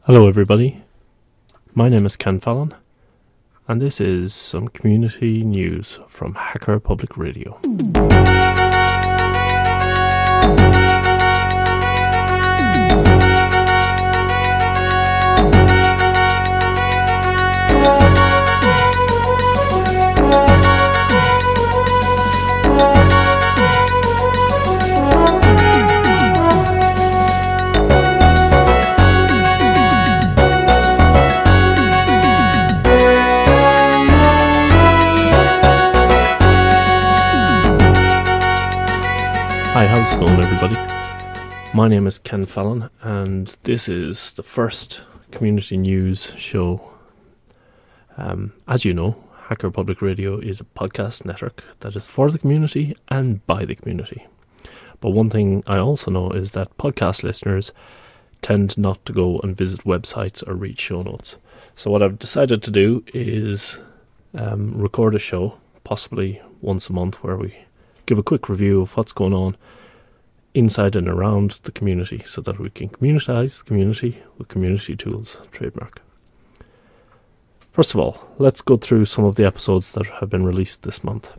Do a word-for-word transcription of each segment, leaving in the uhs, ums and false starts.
Hello everybody, my name is Ken Fallon, and this is some community news from Hacker Public Radio. Hi, how's it going everybody? My name is Ken Fallon, and this is the first community news show. Um, as you know, Hacker Public Radio is a podcast network that is for the community and by the community. But one thing I also know is that podcast listeners tend not to go and visit websites or read show notes. So what I've decided to do is um, record a show, possibly once a month, where we give a quick review of what's going on inside and around the community so that we can communitize the community with community tools, trademark. First of all, let's go through some of the episodes that have been released this month.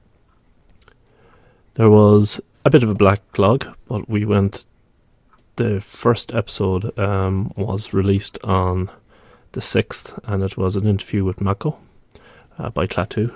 There was a bit of a backlog, but we went, the first episode um, was released on the sixth, and it was an interview with Mako uh, by Klaatu.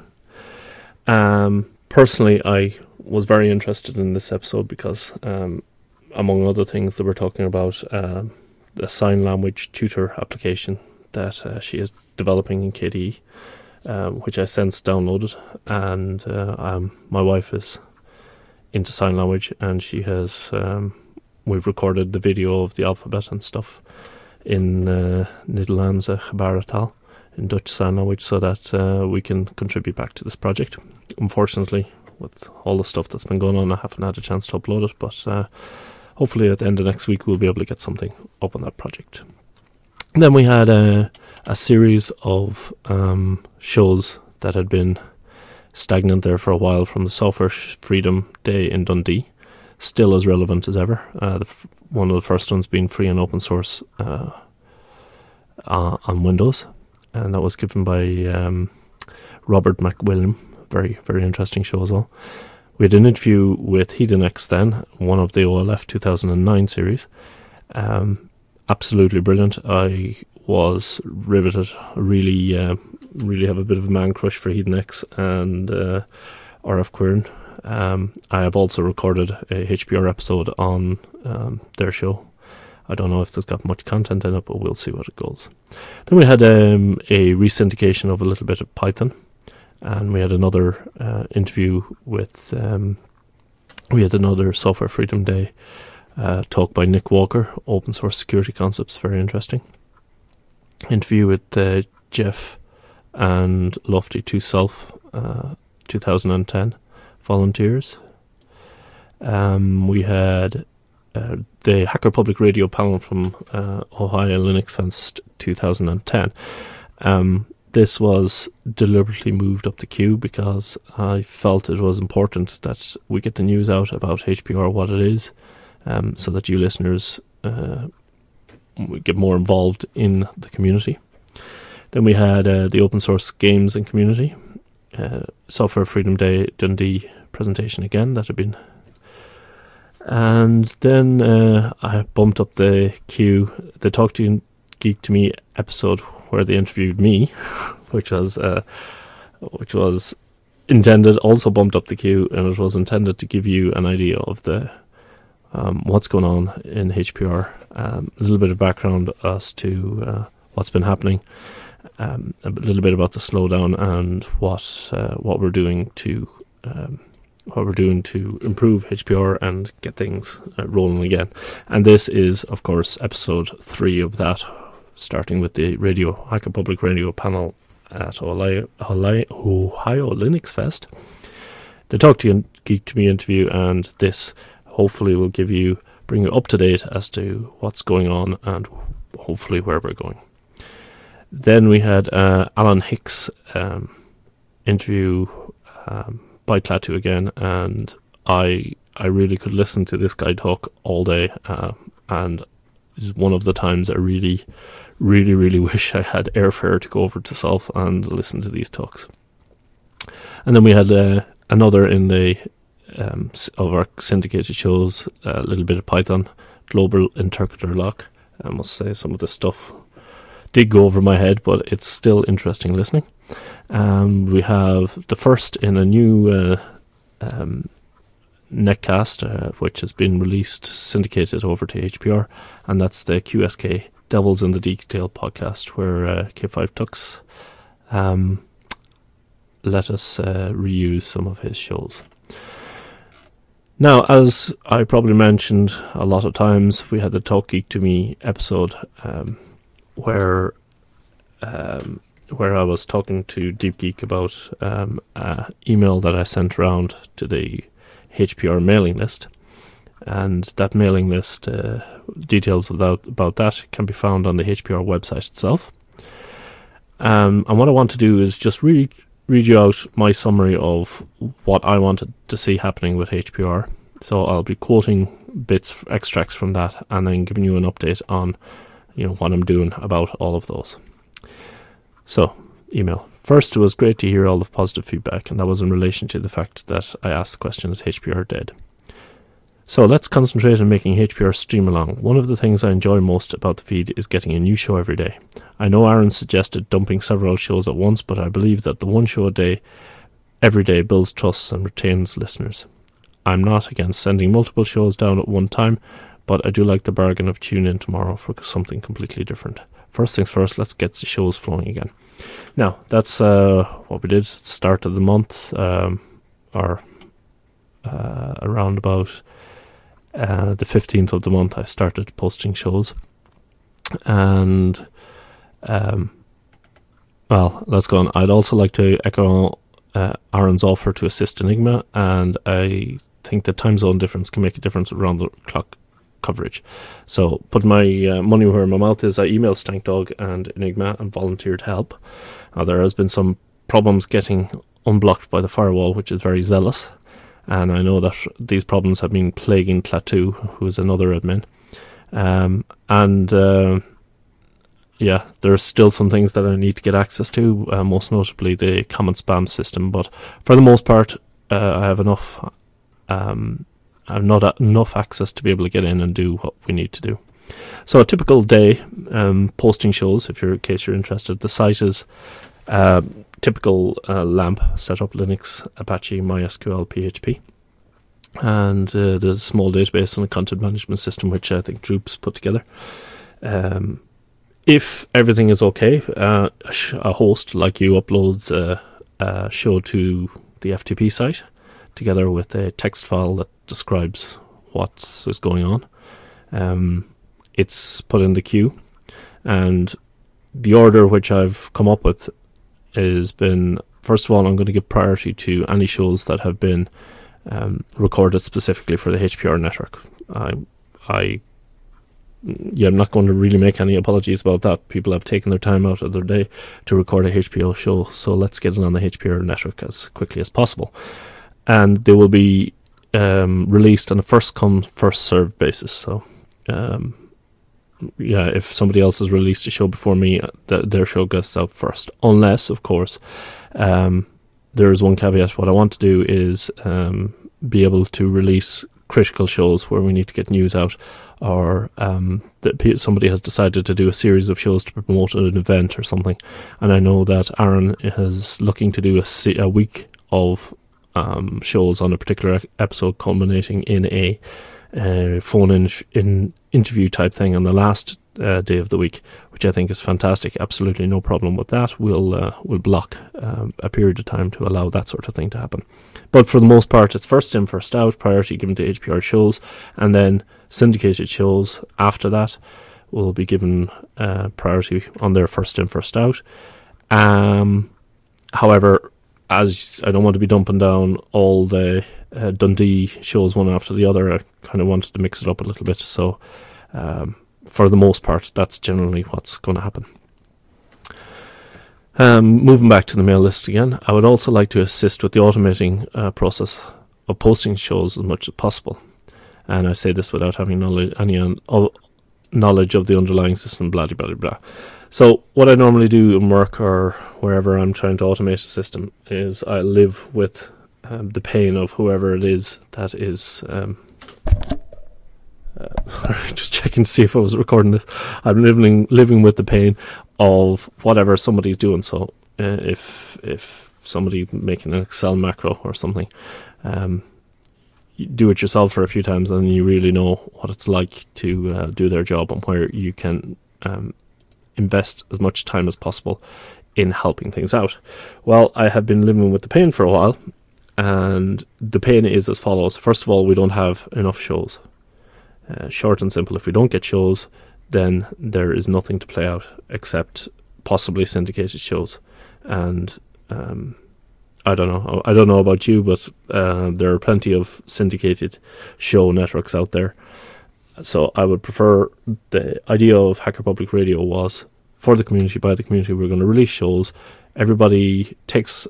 Um, Personally, I was very interested in this episode because, um, among other things, they were talking about um, a sign language tutor application that uh, she is developing in K D E, um, which I since downloaded. And uh, um, my wife is into sign language, and she has. Um, we've recorded the video of the alphabet and stuff in uh, Nederlandse gebarentaal, in Dutch sign language, so that uh, we can contribute back to this project. Unfortunately, with all the stuff that's been going on, I haven't had a chance to upload it, but uh, hopefully at the end of next week we'll be able to get something up on that project. And then we had a, a series of um, shows that had been stagnant there for a while from the Software Freedom Day in Dundee, still as relevant as ever. Uh, the f- one of the first ones being free and open source uh, uh, on Windows, and that was given by um, Robert McWilliam. Very, very interesting show as well. We had an interview with Hedonix then, one of the O L F two thousand nine series. Um, absolutely brilliant. I was riveted. Really, uh, really have a bit of a man crush for Hedonix and uh, R F Quern. Um, I have also recorded a H P R episode on um, their show. I don't know if it's got much content in it, but we'll see what it goes. Then we had um, a resyndication of a little bit of Python. And we had another uh, interview with, um, we had another Software Freedom Day uh, talk by Nick Walker, Open Source Security Concepts, very interesting. Interview with uh, Jeff and Lofty two Self, uh, two thousand ten volunteers. Um, we had uh, the Hacker Public Radio panel from uh, Ohio Linux Fest two thousand ten. Um, This was deliberately moved up the queue because I felt it was important that we get the news out about H P R, what it is, um, so that you listeners uh, get more involved in the community. Then we had uh, the open source games and community, uh, Software Freedom Day Dundee presentation again that had been. And then uh, I bumped up the queue, the Talk to Geek to Me episode where they interviewed me, which was uh, which was intended, also bumped up the queue, and it was intended to give you an idea of the um, what's going on in H P R, um, a little bit of background as to uh, what's been happening, um, a little bit about the slowdown and what uh, what we're doing to um, what we're doing to improve H P R and get things uh, rolling again. And this is, of course, episode three of that, starting with the radio Hacker Public Radio panel at Ohio, Ohio Linux Fest. The Talk to you, Geek to Me interview, and this hopefully will give you, bring you up to date as to what's going on and hopefully where we're going. Then we had uh, Alan Hicks um, interview um, by Klaatu again, and I I really could listen to this guy talk all day, uh, and is one of the times I really, really, really wish I had airfare to go over to Solf and listen to these talks. And then we had uh, another in the um, of our syndicated shows, a little bit of Python, Global Interpreter Lock. I must say some of the stuff did go over my head, but it's still interesting listening. Um, we have the first in a new uh, um, netcast, uh, which has been released, syndicated over to H P R, and that's the Q S K Devils in the Detail podcast, where uh, K five Tux um, let us uh, reuse some of his shows. Now, as I probably mentioned a lot of times, we had the Talk Geek to Me episode um, where um, where I was talking to Deep Geek about um, an email that I sent around to the H P R mailing list, and that mailing list, uh, details about, about that can be found on the H P R website itself. Um, and what I want to do is just really read you out my summary of what I wanted to see happening with H P R. So I'll be quoting bits, extracts from that, and then giving you an update on, you know, what I'm doing about all of those. So, email. First, it was great to hear all the positive feedback, and that was in relation to the fact that I asked the question, is H P R dead? So let's concentrate on making H P R stream along. One of the things I enjoy most about the feed is getting a new show every day. I know Aaron suggested dumping several shows at once, but I believe that the one show a day, every day, builds trust and retains listeners. I'm not against sending multiple shows down at one time, but I do like the bargain of tune in tomorrow for something completely different. First things first, let's get the shows flowing again. Now, that's uh, what we did at the start of the month, um, or uh, around about uh, the fifteenth of the month, I started posting shows. And, um, well, let's go on. I'd also like to echo uh, Aaron's offer to assist Enigma, and I think the time zone difference can make a difference around the clock coverage. So, put my uh, money where my mouth is. I emailed Stankdog and Enigma and volunteered to help. Uh, there has been some problems getting unblocked by the firewall, which is very zealous, and I know that these problems have been plaguing Klaatu, who is another admin. Um, and uh, yeah, there's still some things that I need to get access to, uh, most notably the common spam system. But for the most part, uh, I have enough. Um, I have not enough access to be able to get in and do what we need to do. So a typical day, um, posting shows, if you're in case you're interested. The site is uh, typical uh, LAMP setup, Linux, Apache, MySQL, P H P. And uh, there's a small database and a content management system, which I think Droops put together. Um, if everything is okay, uh, a, sh- a host like you uploads a, a show to the F T P site, together with a text file that describes what is going on. Um, it's put in the queue, and the order which I've come up with has been, first of all, I'm going to give priority to any shows that have been um, recorded specifically for the H P R network. I, I, yeah, I'm not going to really make any apologies about that. People have taken their time out of their day to record a H P R show, so let's get it on the H P R network as quickly as possible. And they will be um, released on a first-come, first-served basis. So, um, yeah, if somebody else has released a show before me, th- their show gets out first. Unless, of course, um, there is one caveat. What I want to do is um, be able to release critical shows where we need to get news out, or um, that somebody has decided to do a series of shows to promote an event or something. And I know that Aaron is looking to do a, se- a week of Um, shows on a particular episode, culminating in a uh, phone-in in interview type thing on the last uh, day of the week, which I think is fantastic. Absolutely no problem with that. We'll uh, we'll block um, a period of time to allow that sort of thing to happen. But for the most part, it's first in, first out, priority given to H P R shows, and then syndicated shows after that will be given uh, priority on their first in, first out. Um, however, as I don't want to be dumping down all the uh, Dundee shows one after the other, I kind of wanted to mix it up a little bit. So, um, for the most part, that's generally what's going to happen. Um, moving back to the mail list again, I would also like to assist with the automating uh, process of posting shows as much as possible. And I say this without having knowledge, any knowledge of the underlying system, blah, blah, blah, blah. So what I normally do in work or wherever I'm trying to automate a system is I live with um, the pain of whoever it is that is... Um, uh, just checking to see if I was recording this. I'm living living with the pain of whatever somebody's doing. So uh, if if somebody making an Excel macro or something, um, you do it yourself for a few times and you really know what it's like to uh, do their job, and where you can... Um, invest as much time as possible in helping things out. Well, I have been living with the pain for a while, and the pain is as follows. First of all, we don't have enough shows. Uh, short and simple, if we don't get shows, then there is nothing to play out except possibly syndicated shows. And um, I don't know. I don't know about you, but uh, there are plenty of syndicated show networks out there. So I would prefer, the idea of Hacker Public Radio was for the community, by the community. We're going to release shows. Everybody takes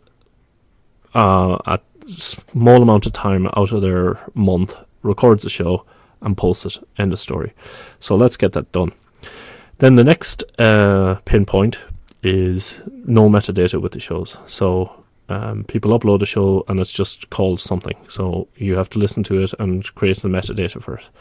uh, a small amount of time out of their month, records the show and posts it. End of story. So let's get that done. Then the next uh, pinpoint is no metadata with the shows. So um, people upload a show and it's just called something. So you have to listen to it and create the metadata for it.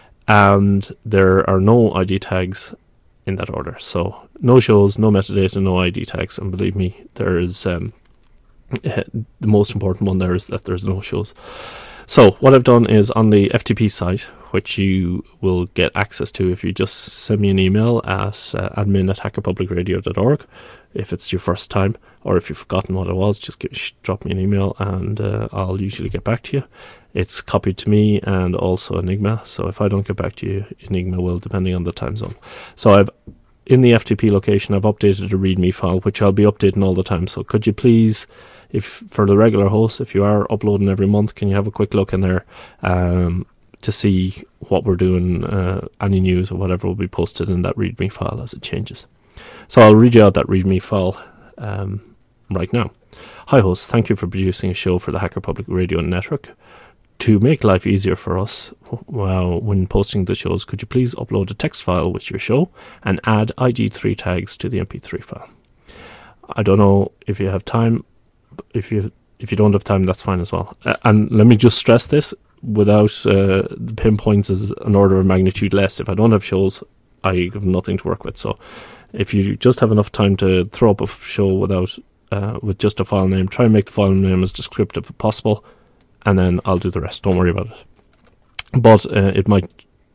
And there are no I D tags in that order. So no shows, no metadata, no I D tags. And believe me, there is um, the most important one there is that there's no shows. So what I've done is on the F T P site, which you will get access to if you just send me an email at uh, admin at hacker public radio dot org. If it's your first time, or if you've forgotten what it was, just give, sh- drop me an email and uh, I'll usually get back to you. It's copied to me and also Enigma, so if I don't get back to you, Enigma will, depending on the time zone. So I've, in the F T P location, I've updated a README file, which I'll be updating all the time. So could you please, if for the regular hosts, if you are uploading every month, can you have a quick look in there um, to see what we're doing, uh, any news or whatever will be posted in that README file as it changes. So I'll read you out that README file um, right now. Hi hosts, thank you for producing a show for the Hacker Public Radio Network. To make life easier for us well, when posting the shows, could you please upload a text file with your show and add I D three tags to the M P three file? I don't know if you have time. If you if you don't have time, that's fine as well. Uh, and let me just stress this, without uh, the pinpoints is an order of magnitude less. If I don't have shows, I have nothing to work with. So if you just have enough time to throw up a show without uh, with just a file name, try and make the file name as descriptive as possible, and then I'll do the rest. Don't worry about it. But uh, it might,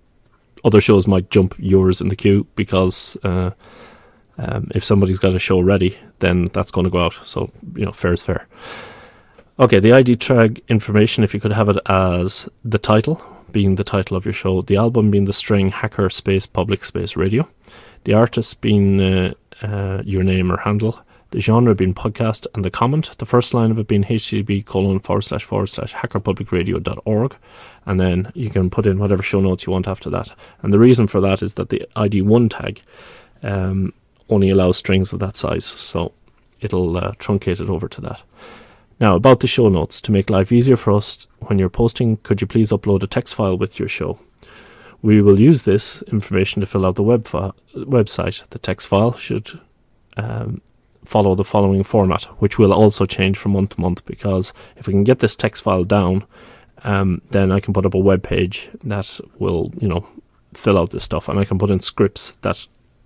other shows might jump yours in the queue, because uh, um, if somebody's got a show ready, then that's going to go out. So, you know, fair is fair. Okay, the I D tag information, if you could have it as the title, being the title of your show, the album being the string hacker space public space radio, the artist being uh, uh, your name or handle, the genre being podcast, and the comment, the first line of it being http colon forward slash forward slash hackerpublicradio dot org, and then you can put in whatever show notes you want after that. And the reason for that is that the I D one tag um, only allows strings of that size, so it'll uh, truncate it over to that. Now, about the show notes, to make life easier for us when you're posting, could you please upload a text file with your show? We will use this information to fill out the web fi- website. The text file should um, follow the following format, which will also change from month to month, because if we can get this text file down, um, then I can put up a web page that will, you know, fill out this stuff, and I can put in scripts that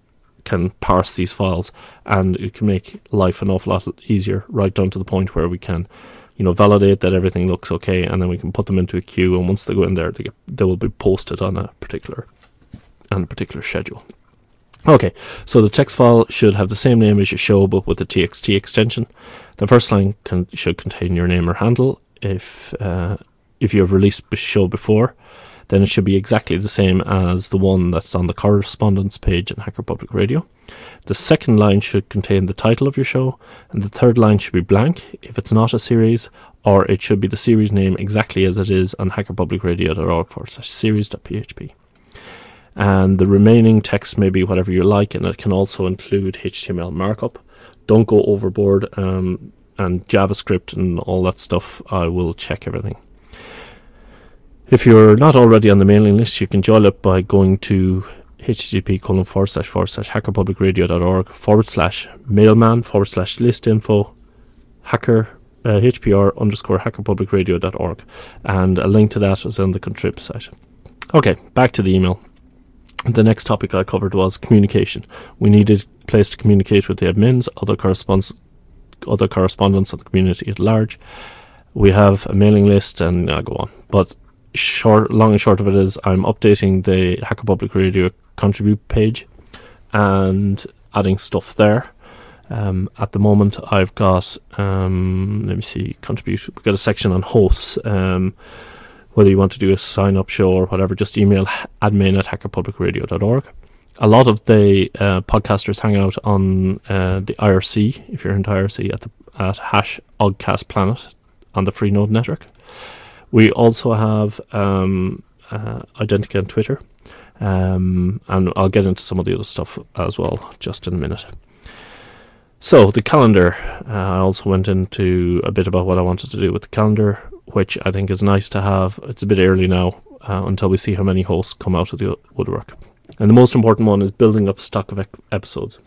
can parse these files, and it can make life an awful lot easier, right down to the point where we can, you know, validate that everything looks okay, and then we can put them into a queue, and once they go in there, they, get, they will be posted on a particular on a particular schedule. Okay, so the text file should have the same name as your show, but with a T X T extension. The first line can, should contain your name or handle. If uh, if you have released the show before, then it should be exactly the same as the one that's on the correspondence page in Hacker Public Radio. The second line should contain the title of your show, and the third line should be blank if it's not a series, or it should be the series name exactly as it is on hackerpublicradio dot org forward slash series dot p h p. And the remaining text may be whatever you like, and it can also include H T M L markup. Don't go overboard, um, and JavaScript and all that stuff, I will check everything. If you're not already on the mailing list, you can join up by going to http colon forward slash forward slash hackerpublicradio.org forward slash mailman forward slash list info hacker uh, hpr underscore hackerpublicradio.org, and a link to that is on the Contrib site. Okay, back to the email. The next topic I covered was communication. We needed a place to communicate with the admins, other correspondents, other correspondents of the community at large. We have a mailing list, and I'll go on. But short, long and short of it is, I'm updating the Hacker Public Radio contribute page and adding stuff there. Um, at the moment, I've got um, let me see, contribute. We've got a section on hosts. Um, whether you want to do a sign-up show or whatever, just email admin at hackerpublicradio dot org. A lot of the uh, podcasters hang out on uh, the I R C, if you're into I R C, at the at hash Ogcast Planet on the Freenode network. We also have um, uh, Identica on Twitter, um, and I'll get into some of the other stuff as well just in a minute. So the calendar, uh, I also went into a bit about what I wanted to do with the calendar, which I think is nice to have. It's a bit early now uh, until we see how many hosts come out of the woodwork. And the most important one is building up stock of ec- episodes.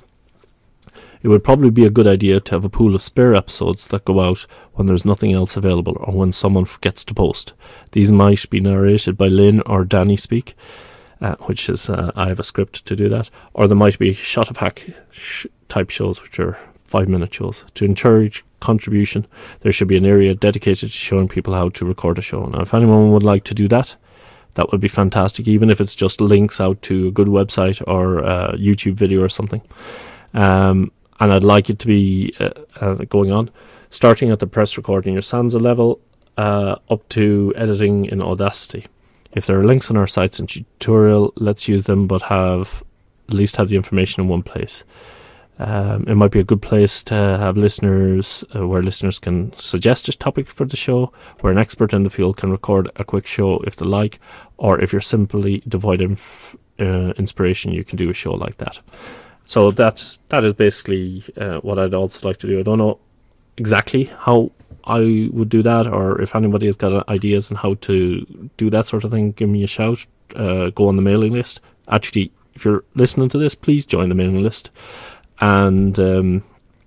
It would probably be a good idea to have a pool of spare episodes that go out when there's nothing else available or when someone forgets to post. These might be narrated by Lynn or Danny Speak, uh, which is, uh, I have a script to do that, or there might be shot of hack sh- type shows, which are five minute shows. To encourage contribution, there should be an area dedicated to showing people how to record a show. Now, if anyone would like to do that, that would be fantastic, even if it's just links out to a good website or a YouTube video or something. Um, and I'd like it to be uh, uh, going on, starting at the press recording your Sansa level, uh, up to editing in Audacity. If there are links on our sites and tutorial, let's use them, but have at least have the information in one place. Um, it might be a good place to have listeners, uh, where listeners can suggest a topic for the show, where an expert in the field can record a quick show if they like, or if you're simply devoid of uh, inspiration, you can do a show like that. So that's, that is basically uh, what I'd also like to do. I don't know exactly how I would do that, or if anybody has got ideas on how to do that sort of thing, give me a shout. Uh, go on the mailing list. Actually, if you're listening to this, please join the mailing list. And um,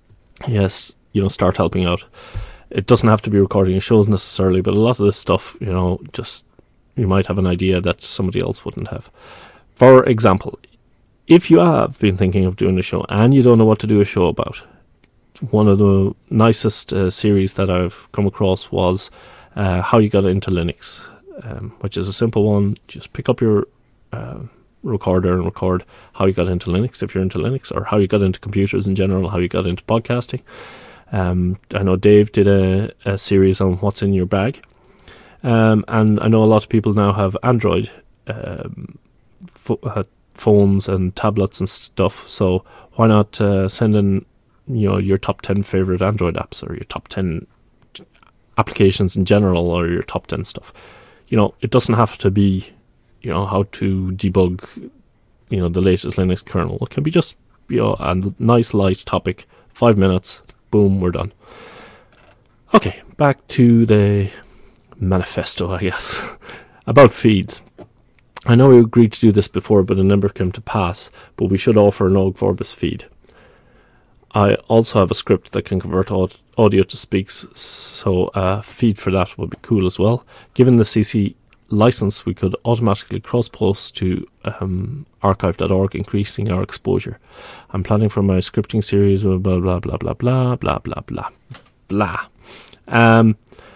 yes, you know, start helping out. It doesn't have to be recording shows necessarily, but a lot of this stuff, you know, just you might have an idea that somebody else wouldn't have. For example, if you have been thinking of doing a show and you don't know what to do a show about, one of the nicest uh, series that I've come across was uh, How You Got Into Linux, um, which is a simple one. Just pick up your Uh, recorder and record how you got into Linux, if you're into Linux, or how you got into computers in general, how you got into podcasting. Um, I know Dave did a, a series on what's in your bag. Um, and I know a lot of people now have Android um, fo- uh, phones and tablets and stuff. So why not uh, send in, you know, your top ten favorite Android apps, or your top ten applications in general, or your top ten stuff. You know, it doesn't have to be, you know, how to debug, you know, the latest Linux kernel. It can be just, you know, a nice light topic, five minutes, boom, we're done. Okay, back to the manifesto, I guess, about feeds. I know we agreed to do this before, but it never came to pass, but we should offer an Og Vorbis feed. I also have a script that can convert audio to speaks, so a feed for that would be cool as well. Given the C C license, we could automatically cross-post to um, archive dot org, increasing our exposure. I'm planning for my scripting series, blah, blah, blah, blah, blah, blah, blah, blah, blah, blah. Um,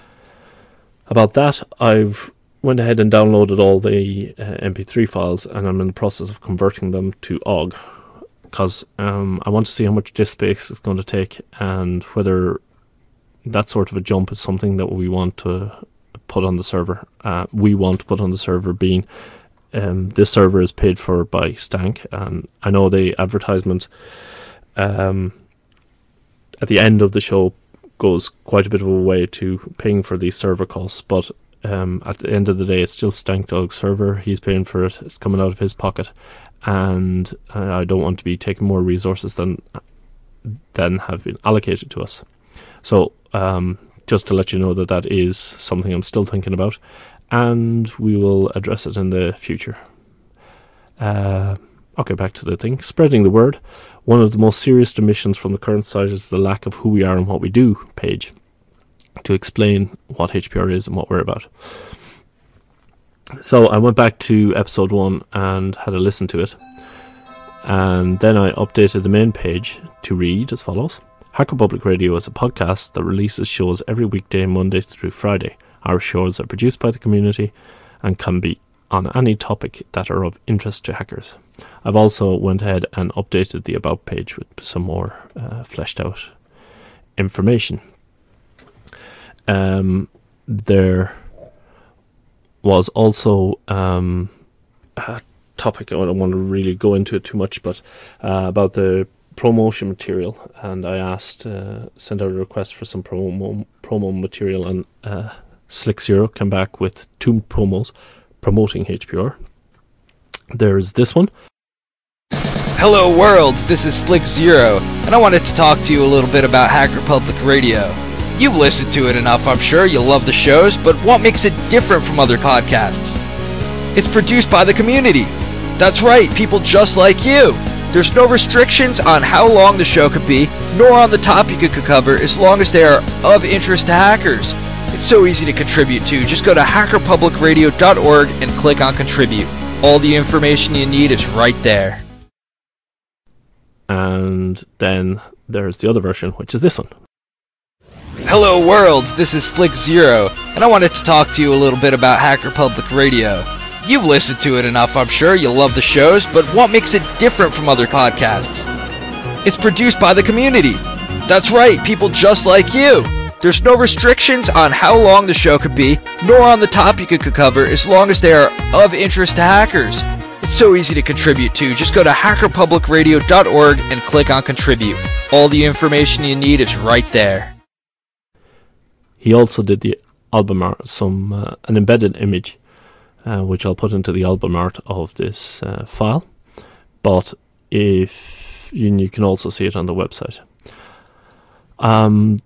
about that, I've went ahead and downloaded all the uh, M P three files, and I'm in the process of converting them to O G, because um, I want to see how much disk space it's going to take, and whether that sort of a jump is something that we want to put on the server. Uh, we want to put on the server being um, this server is paid for by Stank, and I know the advertisement um, at the end of the show goes quite a bit of a way to paying for these server costs, but um, at the end of the day it's still Stank Dog's server. He's paying for it, it's coming out of his pocket, and uh, I don't want to be taking more resources than than have been allocated to us. So um just to let you know that that is something I'm still thinking about, and we will address it in the future. Uh, Okay, back to the thing. Spreading the word. One of the most serious omissions from the current site is the lack of who we are and what we do page to explain what H P R is and what we're about. So I went back to episode one and had a listen to it. And then I updated the main page to read as follows. Hacker Public Radio is a podcast that releases shows every weekday, Monday through Friday. Our shows are produced by the community and can be on any topic that are of interest to hackers. I've also went ahead and updated the About page with some more uh, fleshed out information. Um, there was also um, a topic, I don't want to really go into it too much, but uh, about the promotion material, and I asked, uh, sent out a request for some promo promo material, and uh, Slick Zero came back with two promos promoting H P R. There's this one. Hello world, this is Slick Zero, and I wanted to talk to you a little bit about Hacker Public Radio. You've listened to it enough, I'm sure, you'll love the shows, but what makes it different from other podcasts? It's produced by the community. That's right, people just like you. There's no restrictions on how long the show could be, nor on the topic it could cover, as long as they are of interest to hackers. It's so easy to contribute to. Just go to hacker public radio dot org and click on Contribute. All the information you need is right there. And then there's the other version, which is this one. Hello world, this is Slick Zero, and I wanted to talk to you a little bit about Hacker Public Radio. You've listened to it enough, I'm sure, you'll love the shows, but what makes it different from other podcasts? It's produced by the community. That's right, people just like you. There's no restrictions on how long the show could be, nor on the topic it could cover, as long as they are of interest to hackers. It's so easy to contribute to. Just go to hacker public radio dot org and click on Contribute. All the information you need is right there. He also did the album art, some uh, an embedded image, uh, which I'll put into the album art of this uh, file. But if you, you can also see it on the website. Um.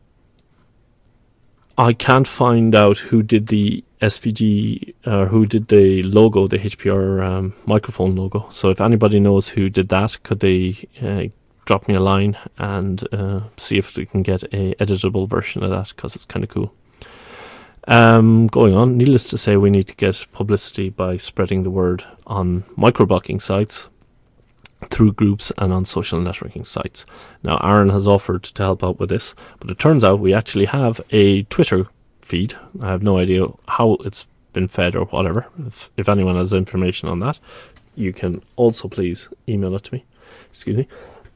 I can't find out who did the S V G, or uh, who did the logo, the H P R um, microphone logo. So if anybody knows who did that, could they uh, drop me a line and uh, see if we can get a editable version of that, because it's kind of cool. Um, going on, needless to say, we need to get publicity by spreading the word on microblocking sites, through groups and on social networking sites. Now Aaron has offered to help out with this, but it turns out we actually have a Twitter feed. I have no idea how it's been fed or whatever. If, if anyone has information on that, you can also please email it to me. Excuse me.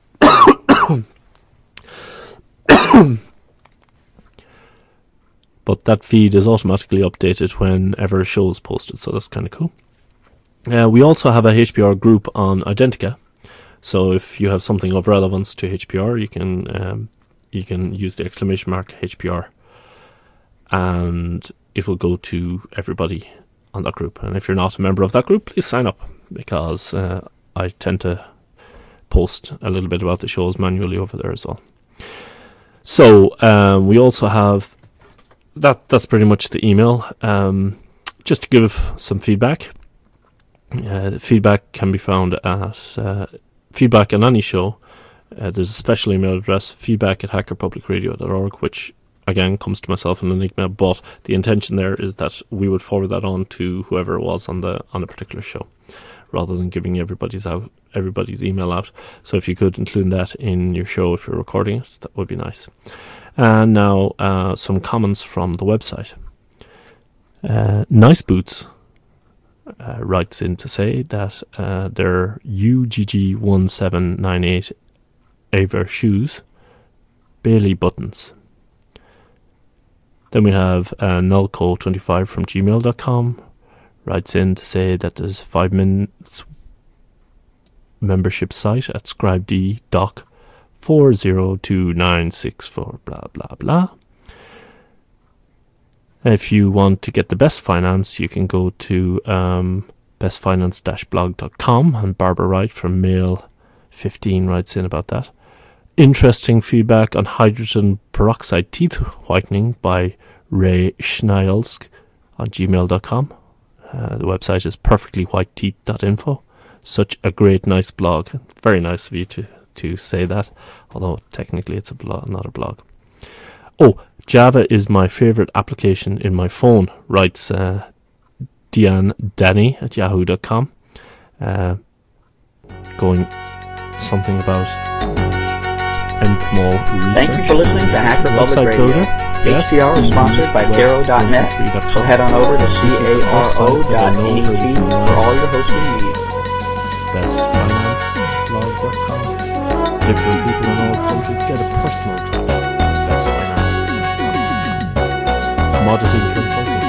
But that feed is automatically updated whenever a show is posted, so that's kind of cool. Uh, we also have a H P R group on Identica. So if you have something of relevance to H P R, you can um, you can use the exclamation mark H P R, and it will go to everybody on that group. And if you're not a member of that group, please sign up, because uh, I tend to post a little bit about the shows manually over there as well. So um, we also have that. That's pretty much the email. Um, just to give some feedback. Uh, the feedback can be found at uh, feedback on any show. Uh, there's a special email address, feedback at hacker public radio dot org, which again comes to myself and Enigma, but the intention there is that we would forward that on to whoever it was on the on a particular show, rather than giving everybody's out everybody's email out. So if you could include that in your show if you're recording it, that would be nice. And now uh, some comments from the website. Uh, Nice Boots Uh, writes in to say that uh, their U G G one seven nine eight Aver shoes barely buttons. Then we have uh, nullco twenty-five from gmail dot com writes in to say that there's five minutes membership site at scribed doc four zero two nine six four blah blah blah. If you want to get the best finance, you can go to um, best finance dash blog dot com, and Barbara Wright from Mail fifteen writes in about that. Interesting feedback on hydrogen peroxide teeth whitening by Ray Schneilsk on gmail dot com. Uh, the website is perfectly white teeth dot info. such a great, nice blog. Very nice of you to, to say that, although technically it's a blog, not a blog. Oh, Java is my favorite application in my phone, writes uh, Diane Danny at yahoo dot com. Uh, going something about Nthmol research. Thank you for listening to Hacker Public Website Radio. builder. Yes, H C R is sponsored by Caro dot net, so head on over to caro dot net for all your hosting needs. best finance blog dot com. Different people in all countries get a personal touch. best finance blog dot com. Commodity consulting.